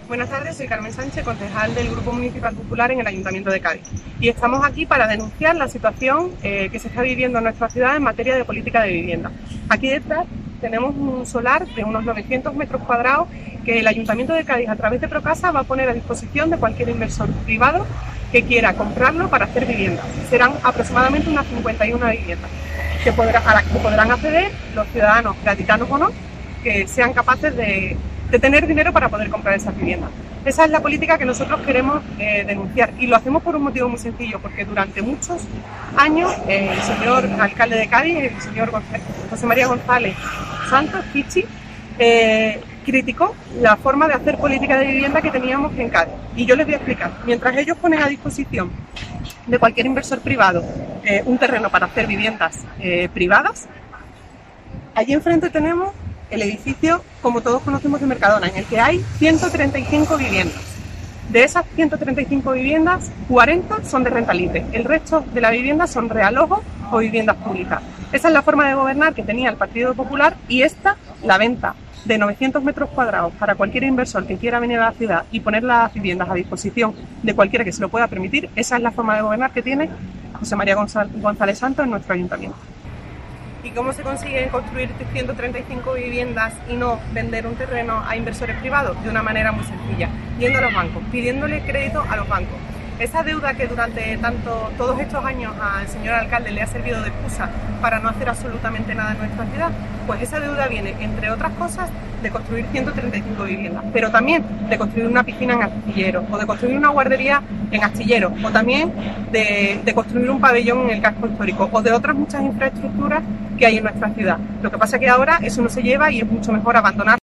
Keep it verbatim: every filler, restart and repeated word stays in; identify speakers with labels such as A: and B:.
A: Buenas tardes, soy Carmen Sánchez, concejal del Grupo Municipal Popular en el Ayuntamiento de Cádiz. Y estamos aquí para denunciar la situación eh, que se está viviendo en nuestra ciudad en materia de política de vivienda. Aquí detrás tenemos un solar de unos novecientos metros cuadrados que el Ayuntamiento de Cádiz, a través de Procasa, va a poner a disposición de cualquier inversor privado que quiera comprarlo para hacer viviendas. Serán aproximadamente unas cincuenta y una viviendas que podrá, a las que podrán acceder los ciudadanos gaditanos o no, que sean capaces de, de tener dinero para poder comprar esas viviendas. Esa es la política que nosotros queremos eh, denunciar, y lo hacemos por un motivo muy sencillo, porque durante muchos años eh, el señor alcalde de Cádiz, el señor José María González Santos, Kichi, eh, criticó la forma de hacer política de vivienda que teníamos en Cádiz. Y yo les voy a explicar. Mientras ellos ponen a disposición de cualquier inversor privado eh, un terreno para hacer viviendas eh, privadas, allí enfrente tenemos el edificio, como todos conocemos, de Mercadona, en el que hay ciento treinta y cinco viviendas. De esas ciento treinta y cinco viviendas, cuarenta son de renta libre. El resto de las viviendas son realojos o viviendas públicas. Esa es la forma de gobernar que tenía el Partido Popular, y esta, la venta de novecientos metros cuadrados para cualquier inversor que quiera venir a la ciudad y poner las viviendas a disposición de cualquiera que se lo pueda permitir, esa es la forma de gobernar que tiene José María González Santos en nuestro ayuntamiento. ¿Y cómo se consigue construir ciento treinta y cinco viviendas y no vender un terreno a inversores privados? De una manera muy sencilla, yendo a los bancos, pidiéndole crédito a los bancos. Esa deuda que durante tanto, todos estos años al señor alcalde le ha servido de excusa para no hacer absolutamente nada en nuestra ciudad, pues esa deuda viene, entre otras cosas, de construir ciento treinta y cinco viviendas, pero también de construir una piscina en Astilleros, o de construir una guardería en Astilleros, o también de, de construir un pabellón en el casco histórico, o de otras muchas infraestructuras que hay en nuestra ciudad. Lo que pasa es que ahora eso no se lleva y es mucho mejor abandonar